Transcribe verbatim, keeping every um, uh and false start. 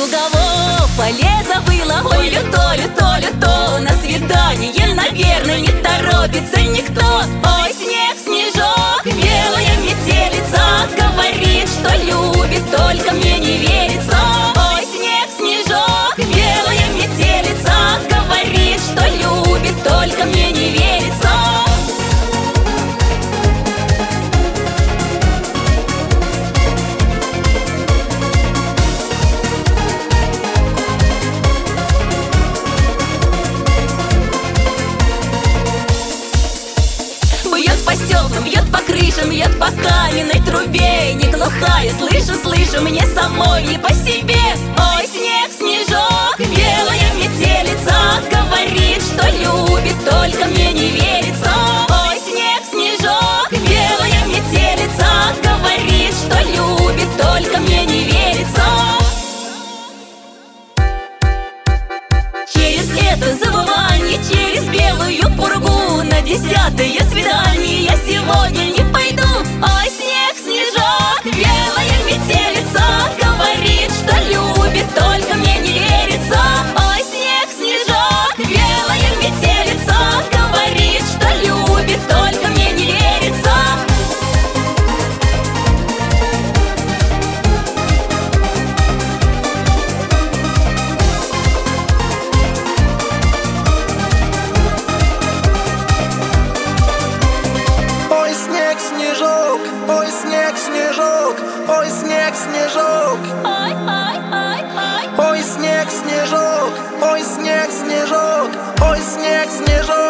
лугового поля забыла. Ой, люто, люто, люто, на свидание, наверное, не торопится никто. Ой, снег, снежок, белая метелица говорит, что любит, только мне не верится. Ой, снег, снежок, белая метелица говорит, что любит, только мне не верится. Бьет по стеклам, бьет по крышам, бьет по каменной трубе. Не глухая, слышу, слышу, мне самой не по себе. Ой, снег, снежок, белая метелица говорит, что любит, только мне не верится. Ой, снег, снежок, белая метелица говорит, что любит, только мне не верится. Через лето забывание, через белую пургу, на десятое свидание я сегодня не пойду. Ой, снег, снежок, белая метелица говорит, что любит, только мне не верится. Ой, снег, снежок, белая метелица говорит, что любит, только мне не верится. Ой, снег, снежок, ой, снег, снежок, ой, снег, снежок, Ой, ой, ой, ой. ой, снег, снежок, ой, снег, снежок, ой, снег, снежок.